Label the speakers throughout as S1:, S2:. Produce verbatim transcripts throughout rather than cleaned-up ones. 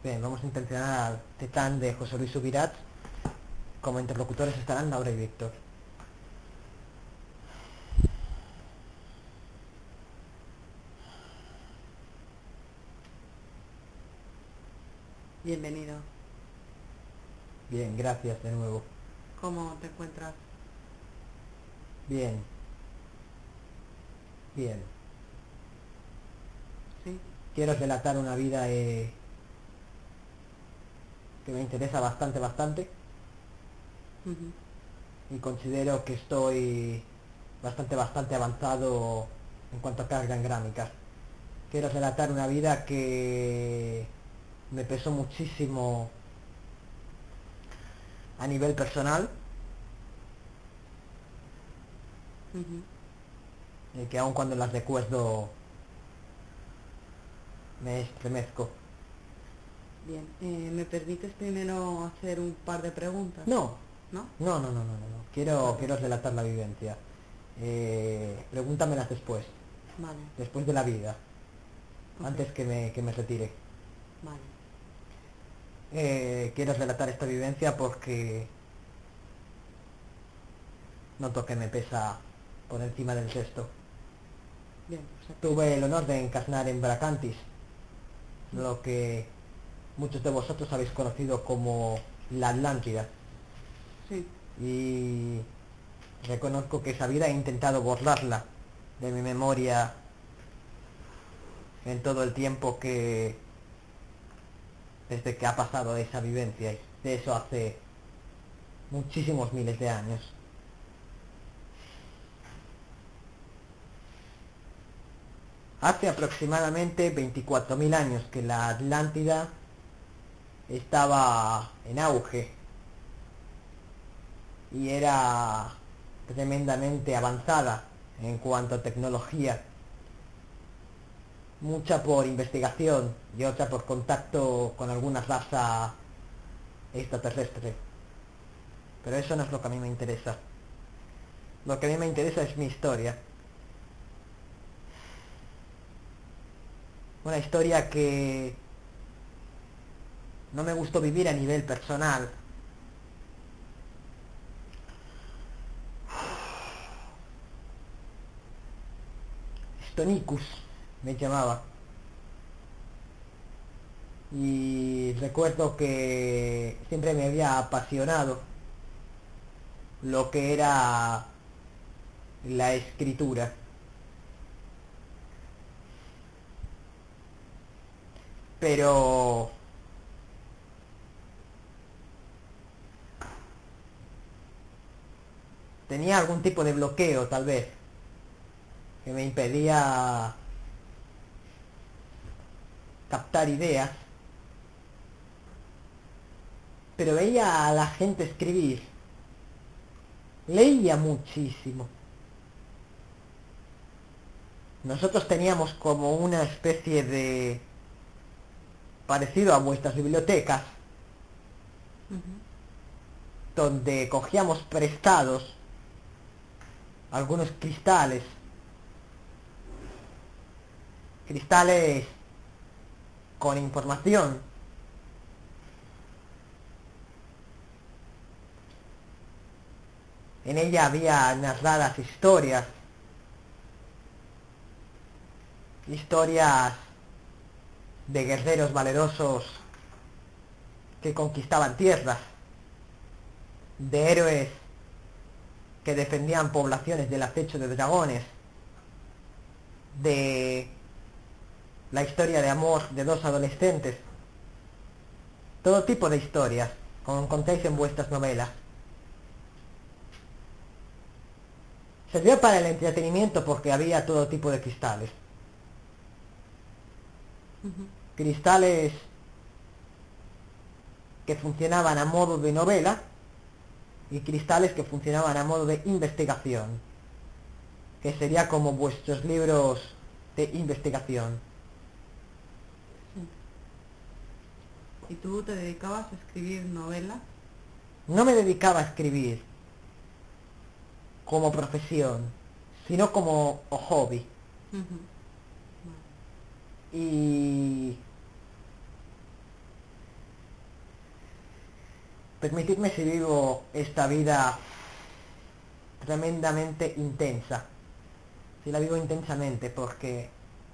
S1: Bien, vamos a intentar Tetán de José Luis Subirats. Como interlocutores estarán Laura y Víctor.
S2: Bienvenido.
S1: Bien, gracias de nuevo.
S2: ¿Cómo te encuentras?
S1: Bien. Bien.
S2: ¿Sí?
S1: Quiero relatar una vida eh, que me interesa bastante, bastante.
S2: Ujú.
S1: Y considero que estoy bastante, bastante avanzado en cuanto a carga en gráficas. Quiero relatar una vida que me pesó muchísimo a nivel personal,
S2: Ujú.
S1: y que aun cuando las recuerdo me estremezco.
S2: Bien. Eh, ¿me permites primero hacer un par de preguntas?
S1: No,
S2: ¿No?
S1: no, no, no, no, no, no. Quiero,
S2: Vale.
S1: quiero relatar la vivencia. Eh, pregúntamelas después,
S2: Vale.
S1: después de la vida,
S2: Ok.
S1: antes que me, que me retire.
S2: Vale.
S1: Eh, quiero relatar esta vivencia porque noto que me pesa por encima del resto.
S2: Bien, perfecto.
S1: Tuve el honor de encarnar en Bracantis,
S2: Mm.
S1: lo que muchos de vosotros habéis conocido como la Atlántida.
S2: Sí.
S1: Y reconozco que esa vida he intentado borrarla de mi memoria en todo el tiempo que desde que ha pasado esa vivencia, y de eso hace muchísimos miles de años. Hace aproximadamente veinticuatro mil años que la Atlántida estaba en auge y era tremendamente avanzada en cuanto a tecnología, mucha por investigación y otra por contacto con alguna raza extraterrestre. Pero eso no es lo que a mí me interesa. Lo que a mí me interesa es mi historia. Una historia que no me gustó vivir a nivel personal. Stonicus me llamaba. Y recuerdo que siempre me había apasionado lo que era la escritura. Pero tenía algún tipo de bloqueo, tal vez, que me impedía captar ideas. Pero veía a la gente escribir. Leía muchísimo. Nosotros teníamos como una especie de parecido a vuestras bibliotecas,
S2: Ujú.
S1: donde cogíamos prestados algunos cristales, cristales con información. En ella había narradas historias, historias de guerreros valerosos que conquistaban tierras, de héroes que defendían poblaciones del acecho de dragones, de la historia de amor de dos adolescentes, todo tipo de historias, como encontráis en vuestras novelas. Servía para el entretenimiento porque había todo tipo de cristales.
S2: Ujú.
S1: Cristales que funcionaban a modo de novela y cristales que funcionaban a modo de investigación, que sería como vuestros libros de investigación.
S2: Sí. ¿Y tú te dedicabas a escribir novelas?
S1: No me dedicaba a escribir como profesión, sino como hobby.
S2: Ujú. Vale.
S1: Y permitidme si vivo esta vida tremendamente intensa. Si la vivo intensamente porque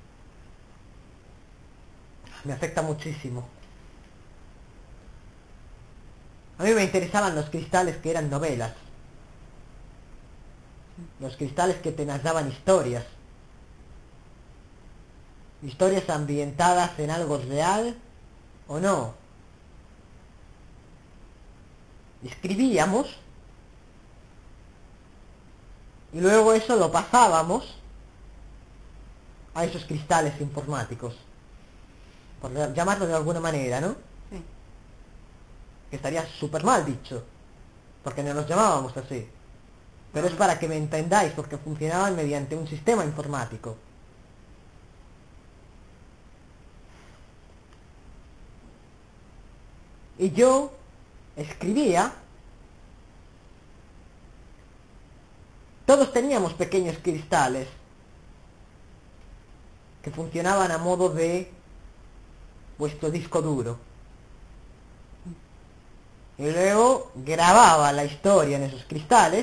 S1: me afecta muchísimo. A mí me interesaban los cristales que eran novelas. Los cristales que te narraban historias. Historias ambientadas en algo real o no. Escribíamos y luego eso lo pasábamos a esos cristales informáticos, por llamarlo de alguna manera, ¿no?
S2: Sí.
S1: Que estaría súper mal dicho, porque no los llamábamos así. Pero es para que me entendáis, porque funcionaban mediante un sistema informático. Y yo escribía. Todos teníamos pequeños cristales que funcionaban a modo de vuestro disco duro. Y luego grababa la historia en esos cristales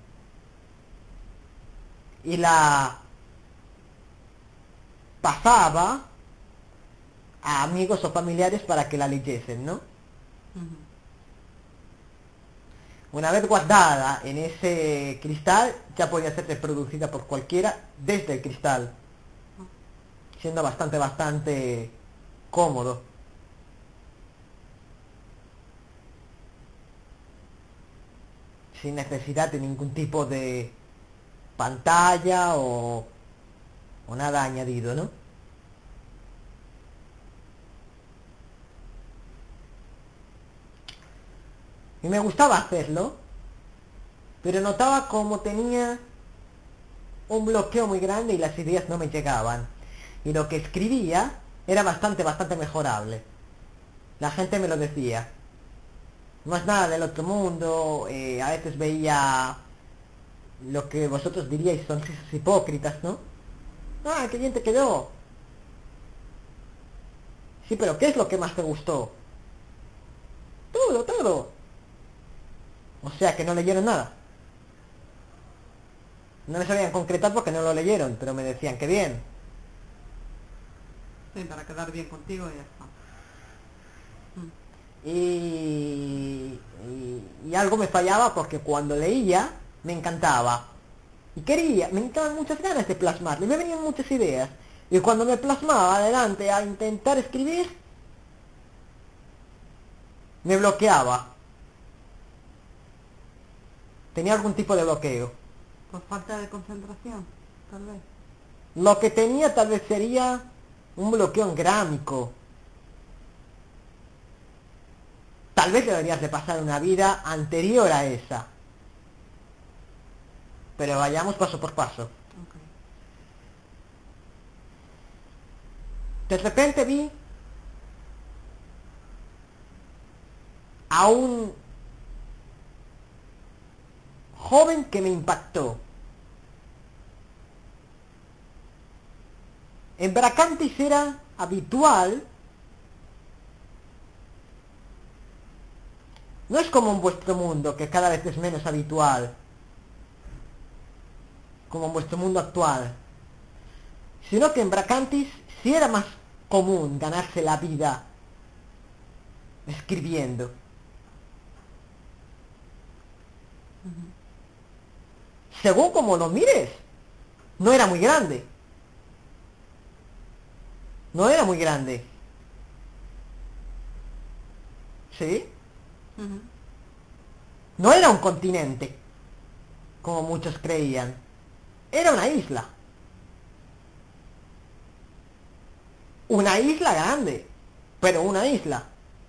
S1: y la pasaba a amigos o familiares para que la leyesen, ¿no?
S2: Ujú.
S1: Una vez guardada en ese cristal, ya podía ser reproducida por cualquiera desde el cristal, siendo bastante, bastante cómodo. Sin necesidad de ningún tipo de pantalla o, o nada añadido, ¿no? Y me gustaba hacerlo, pero notaba como tenía un bloqueo muy grande y las ideas no me llegaban. Y lo que escribía era bastante, bastante mejorable. La gente me lo decía. No es nada del otro mundo, eh, a veces veía lo que vosotros diríais sonrisas hipócritas, ¿no? ¡Ah, qué bien te quedó! Sí, pero ¿qué es lo que más te gustó? Todo, todo. O sea que no leyeron nada. No me sabían concretar porque no lo leyeron, pero me decían que bien.
S2: Sí, para quedar bien contigo y ya está. Mm.
S1: Y, y, y algo me fallaba porque cuando leía me encantaba. Y quería, me entraban muchas ganas de plasmarlo y me venían muchas ideas. Y cuando me plasmaba adelante a intentar escribir, me bloqueaba. Tenía algún tipo de bloqueo.
S2: Por falta de concentración, tal vez.
S1: Lo que tenía tal vez sería un bloqueo engrámico. Tal vez deberías de pasar una vida anterior a esa. Pero vayamos paso por paso.
S2: Okay.
S1: De repente vi a un joven que me impactó. En Bracantis era habitual, no es como en vuestro mundo, que cada vez es menos habitual, como en vuestro mundo actual, sino que en Bracantis sí era más común ganarse la vida escribiendo.
S2: Uh-huh.
S1: Según como lo mires, no era muy grande. No era muy grande. ¿Sí?
S2: Uh-huh.
S1: No era un continente, como muchos creían. Era una isla. Una isla grande, pero una isla.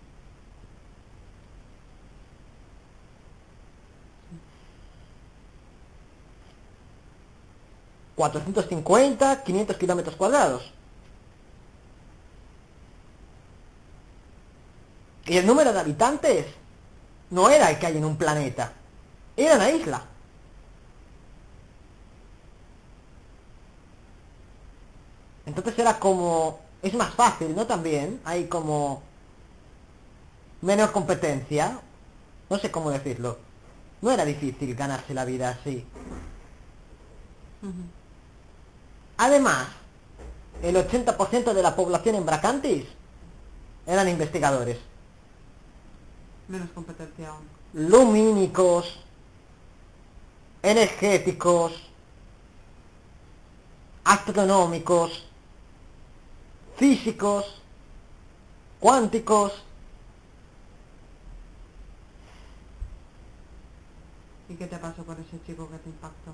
S1: cuatrocientos cincuenta, quinientos kilómetros cuadrados. Y el número de habitantes no era el que hay en un planeta. Era una isla. Entonces era como... Es más fácil, ¿no? También hay como... menos competencia. No sé cómo decirlo. No era difícil ganarse la vida así.
S2: Ujú.
S1: Además, el ochenta por ciento de la población en Bracantis eran investigadores.
S2: Menos competencia aún.
S1: Lumínicos, energéticos, astronómicos, físicos, cuánticos.
S2: ¿Y qué te pasó con ese chico que te impactó?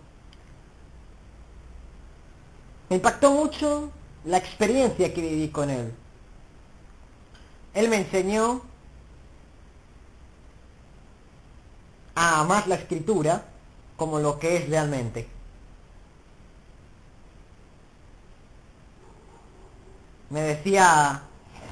S1: Me impactó mucho la experiencia que viví con él. Él me enseñó a amar la escritura como lo que es realmente. Me decía...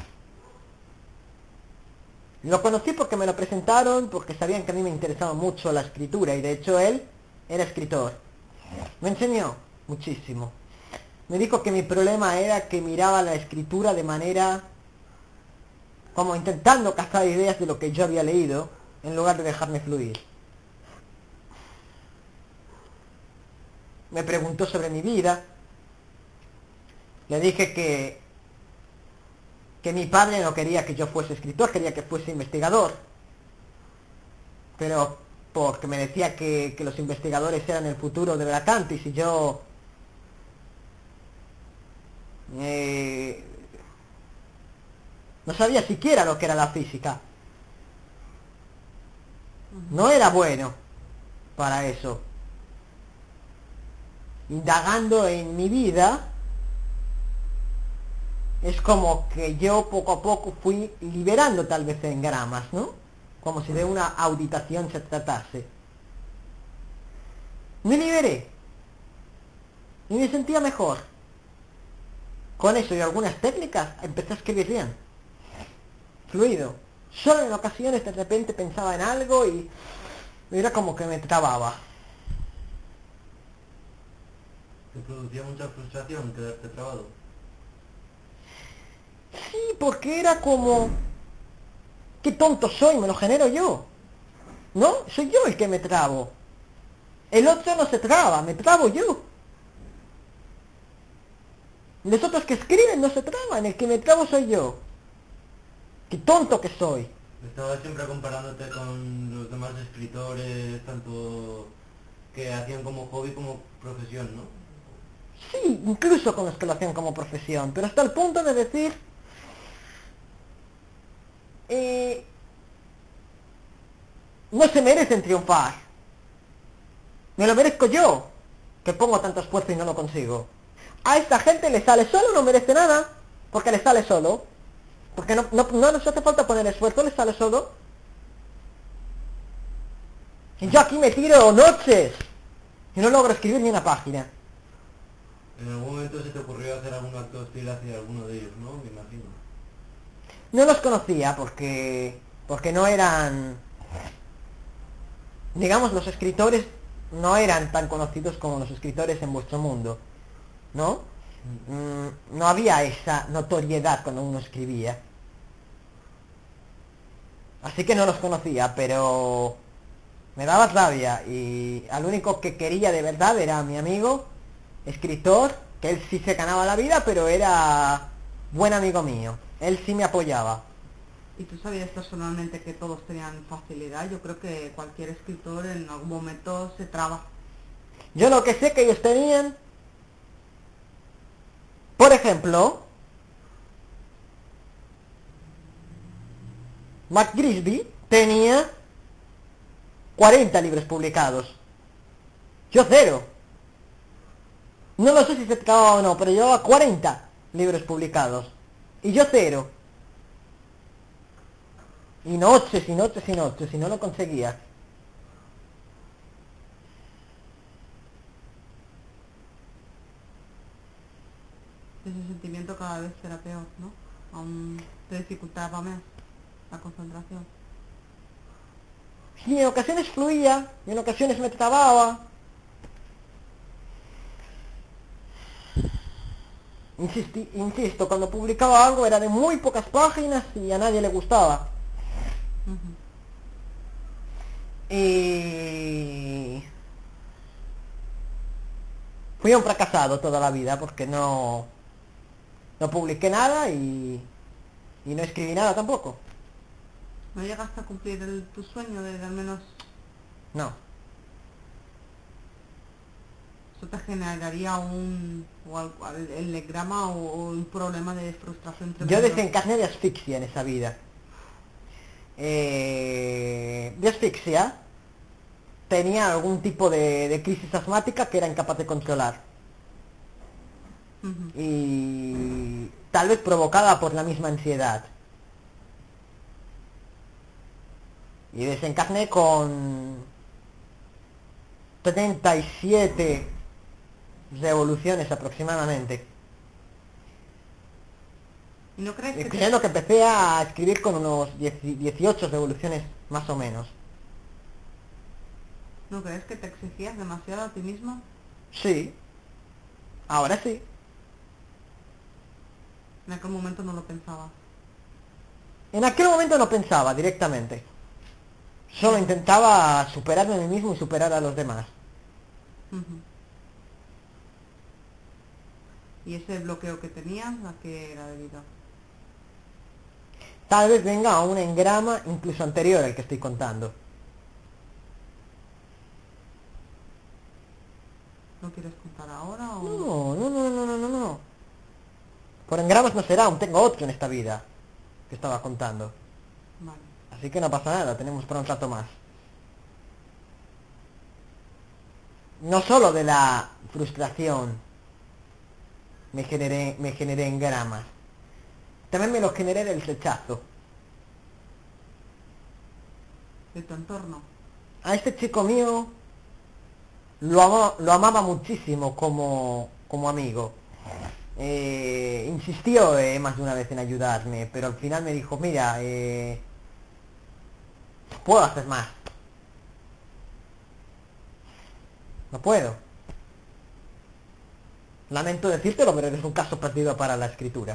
S1: Lo conocí porque me lo presentaron, porque sabían que a mí me interesaba mucho la escritura, y de hecho él era escritor. Me enseñó muchísimo. Me dijo que mi problema era que miraba la escritura de manera... como intentando cazar ideas de lo que yo había leído, en lugar de dejarme fluir. Me preguntó sobre mi vida. Le dije que... que mi padre no quería que yo fuese escritor, quería que fuese investigador. Pero porque me decía que, que los investigadores eran el futuro de Bracantis y yo... Eh, no sabía siquiera lo que era la física. No era bueno para eso. Indagando en mi vida, es como que yo poco a poco fui liberando tal vez engramas, ¿no? Como si de una auditación se tratase. Me liberé. Y me sentía mejor. Con eso y algunas técnicas empecé a escribir bien. Fluido. Solo en ocasiones de repente pensaba en algo y era como que me trababa.
S3: ¿Te producía mucha frustración quedarte trabado?
S1: Sí, porque era como... ¡Qué tonto soy! Me lo genero yo. ¿No? Soy yo el que me trabo. El otro no se traba, me trabo yo. Los otros que escriben no se traban, el que me trabo soy yo. ¡Qué tonto que soy!
S3: Estabas siempre comparándote con los demás escritores, tanto que hacían como hobby como profesión, ¿no?
S1: Sí, incluso con los que lo hacían como profesión, pero hasta el punto de decir... Eh, no se merecen triunfar. Me lo merezco yo, que pongo tanto esfuerzo y no lo consigo. A esta gente le sale solo, no merece nada, porque le sale solo. Porque no, no, no nos hace falta poner esfuerzo, le sale solo. Y yo aquí me tiro noches y no logro escribir ni una página.
S3: En algún momento se te ocurrió hacer algún acto hostil hacia alguno de ellos, ¿no? Me imagino.
S1: No los conocía porque porque no eran, digamos, los escritores no eran tan conocidos como los escritores en vuestro mundo, ¿no? Mm, no había esa notoriedad cuando uno escribía. Así que no los conocía, pero me daba rabia y al único que quería de verdad era a mi amigo, escritor, que él sí se ganaba la vida, pero era buen amigo mío. Él sí me apoyaba.
S2: ¿Y tú sabías personalmente que todos tenían facilidad? Yo creo que cualquier escritor en algún momento se traba.
S1: Yo lo que sé que ellos tenían, por ejemplo, Matt Grisby tenía cuarenta libros publicados. Yo cero. No lo sé si se acababa o no, pero llevaba cuarenta libros publicados. Y yo cero. Y noches y noches y noches, y no lo conseguía.
S2: Ese sentimiento cada vez será peor, ¿no? Aún te dificultaba más la concentración.
S1: Y en ocasiones fluía, y en ocasiones me trababa. Insisti, insisto, cuando publicaba algo era de muy pocas páginas y a nadie le gustaba.
S2: Ujú.
S1: Y... fui un fracasado toda la vida porque no... no publiqué nada y... y no escribí nada tampoco.
S2: ¿No llegaste a cumplir el, tu sueño de al menos...
S1: No.
S2: eso te generaría un... o algo- el, el egrama o, o un problema de frustración
S1: Yo
S2: tremendo?
S1: desencarné de asfixia en esa vida. Eh, de asfixia tenía algún tipo de, de crisis asmática que era incapaz de controlar.
S2: Ujú.
S1: Y tal vez provocada por la misma ansiedad. Y desencarné con treinta y siete revoluciones aproximadamente.
S2: ¿Y no crees
S1: Y
S2: que te,
S1: creyendo que empecé a escribir con unos diez dieciocho revoluciones más o menos.
S2: no crees que te exigías demasiado a ti mismo?
S1: Sí, ahora sí.
S2: En aquel momento no lo pensaba.
S1: En aquel momento no pensaba directamente. Solo intentaba superarme a mí mismo y superar a los demás.
S2: Ujú. ¿Y ese bloqueo que tenías, a qué era debido?
S1: Tal vez venga a un engrama incluso anterior al que estoy contando.
S2: ¿Lo quieres contar ahora o...?
S1: No, no, no, no, no, no, no. Por engramas no será, aún tengo otro en esta vida que estaba contando.
S2: Vale.
S1: Así que no pasa nada, tenemos para un rato más. No solo de la frustración me generé, me generé engramas. También me lo generé del rechazo.
S2: De tu entorno.
S1: A este chico mío lo, ama- lo amaba muchísimo como, como amigo. Eh, insistió eh, más de una vez en ayudarme, pero al final me dijo, mira, eh, puedo hacer más. No puedo. Lamento decírtelo, pero eres un caso perdido para la escritura.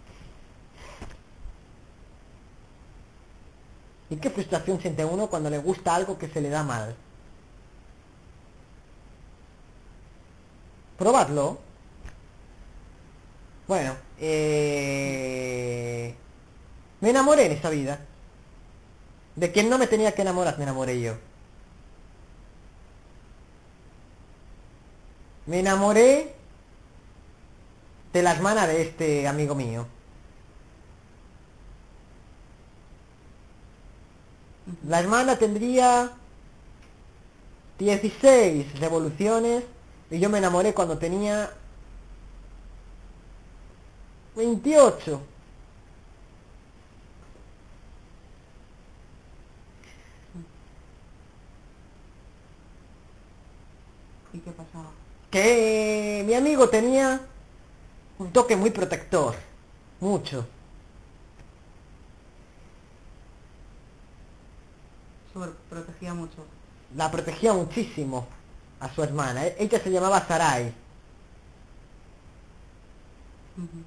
S1: ¿Y qué frustración siente uno cuando le gusta algo que se le da mal? Probadlo. Bueno, eh... me enamoré en esa vida. De quien no me tenía que enamorar, me enamoré yo. Me enamoré de la hermana de este amigo mío.
S2: Ujú.
S1: La hermana tendría dieciséis revoluciones y yo me enamoré cuando tenía veintiocho.
S2: ¿Y qué pasaba?
S1: Que mi amigo tenía un toque muy protector. Mucho.
S2: Sobreprotegía mucho.
S1: La protegía muchísimo a su hermana. E- Ella se llamaba Sarai.
S2: Ujú.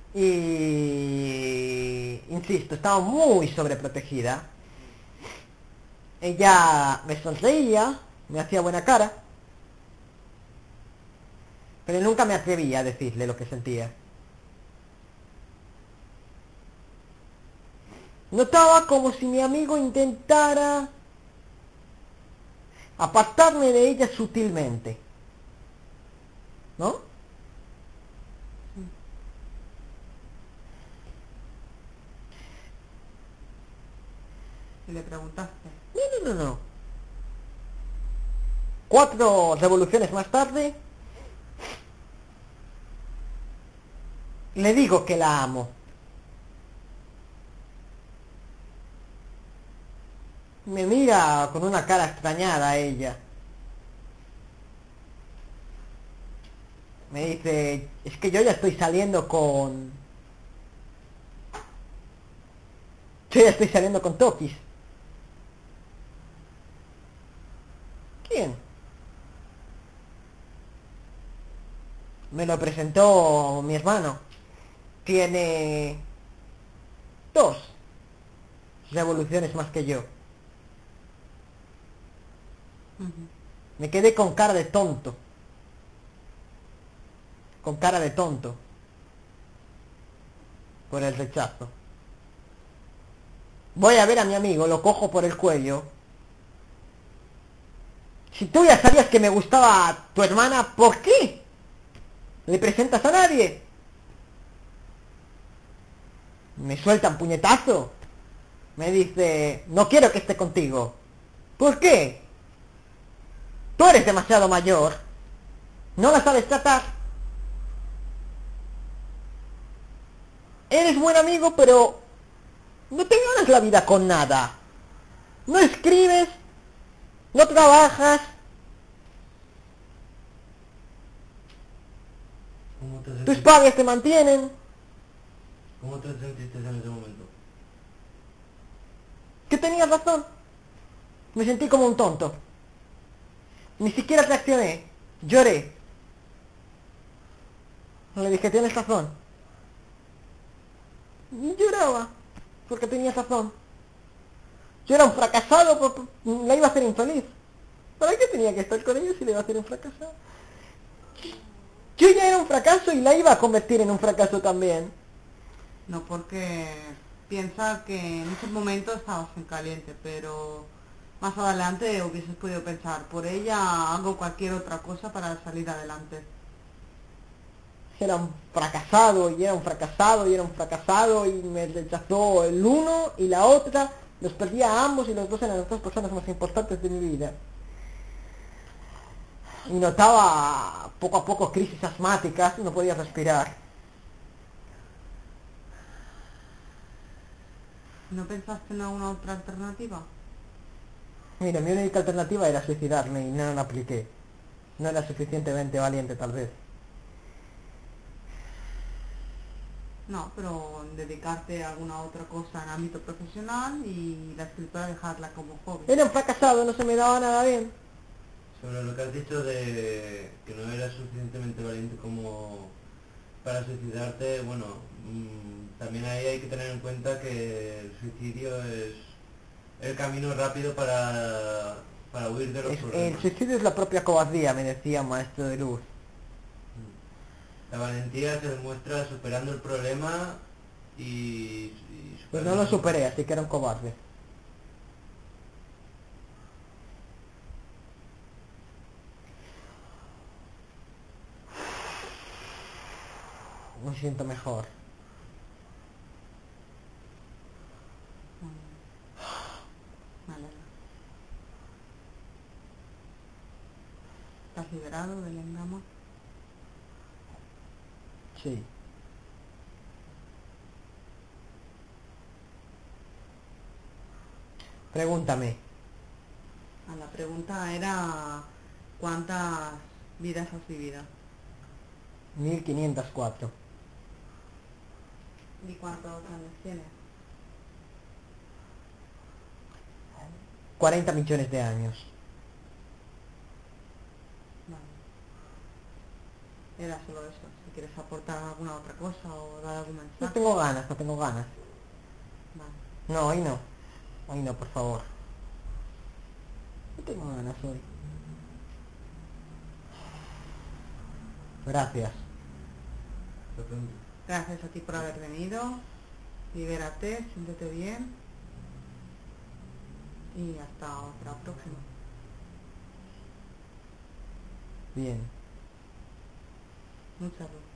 S1: Y... insisto, estaba muy sobreprotegida. Ella me sonreía, me hacía buena cara, pero nunca me atrevía a decirle lo que sentía. Notaba como si mi amigo intentara apartarme de ella sutilmente. ¿No?
S2: Y le preguntaste.
S1: No, no, no, no. Cuatro revoluciones más tarde, le digo que la amo. Me mira con una cara extrañada ella. Me dice, es que yo ya estoy saliendo con... Yo ya estoy saliendo con Tokis. ¿Quién? Me lo presentó mi hermano. Tiene dos revoluciones más que yo.
S2: Ujú.
S1: Me quedé con cara de tonto. Con cara de tonto. Por el rechazo. Voy a ver a mi amigo, lo cojo por el cuello. Si tú ya sabías que me gustaba tu hermana, ¿por qué le presentas a nadie? Me suelta un puñetazo. Me dice, no quiero que esté contigo. ¿Por qué? Tú eres demasiado mayor. No la sabes tratar. Eres buen amigo, pero no te ganas la vida con nada. No escribes, no trabajas.
S3: ¿Cómo te
S1: Tus
S3: sentiste,
S1: padres te mantienen.
S3: cómo te sentiste en ese momento?
S1: Que tenías razón. Me sentí como un tonto. Ni siquiera reaccioné. Lloré. Le dije, tienes razón. Y lloraba. Porque tenía razón. Yo era un fracasado. por- por- La iba a hacer infeliz. ¿Para qué tenía que estar con ella si le iba a hacer un fracasado? Yo ya era un fracaso y la iba a convertir en un fracaso también.
S2: No, porque piensa que en ese momento estabas en caliente, pero más adelante hubieses podido pensar, por ella hago cualquier otra cosa para salir adelante.
S1: Era un fracasado y era un fracasado y era un fracasado y me rechazó el uno y la otra. Los perdí a ambos y los dos eran las dos personas más importantes de mi vida. Y notaba poco a poco crisis asmáticas, no podía respirar.
S2: ¿No pensaste en alguna otra alternativa?
S1: Mira, mi única alternativa era suicidarme y no la apliqué. No era suficientemente valiente tal vez.
S2: No, pero dedicarte a alguna otra cosa en ámbito profesional y la escritura dejarla como hobby.
S1: Era un fracasado, no se me daba nada bien.
S3: Sobre lo que has dicho de que no eras suficientemente valiente como para suicidarte, bueno, mm, también ahí hay que tener en cuenta que el suicidio es el camino rápido para, para huir de los
S1: Es- el
S3: problemas.
S1: suicidio es la propia cobardía, me decía un maestro de luz.
S3: La valentía se demuestra superando el problema y, y
S1: Pues
S3: superando
S1: no lo
S3: el
S1: superé, así que era un cobarde. Me siento mejor.
S2: Mm, me alegra. ¿Estás liberado del engrama?
S1: Sí. Pregúntame.
S2: Ah, la pregunta era ¿cuántas vidas has vivido?
S1: mil quinientos cuatro.
S2: ¿Y cuántos años tienes?
S1: cuarenta millones de años.
S2: Vale. Era solo eso. Si quieres aportar alguna otra cosa o dar algún
S1: No
S2: mensaje.
S1: tengo ganas, no tengo ganas.
S2: Vale.
S1: No, hoy no. Hoy no, por favor. No tengo ganas hoy. Gracias.
S3: problema.
S2: Gracias a ti por haber venido. Libérate, siéntete bien. Y hasta otra próxima.
S1: Bien.
S2: Muchas gracias.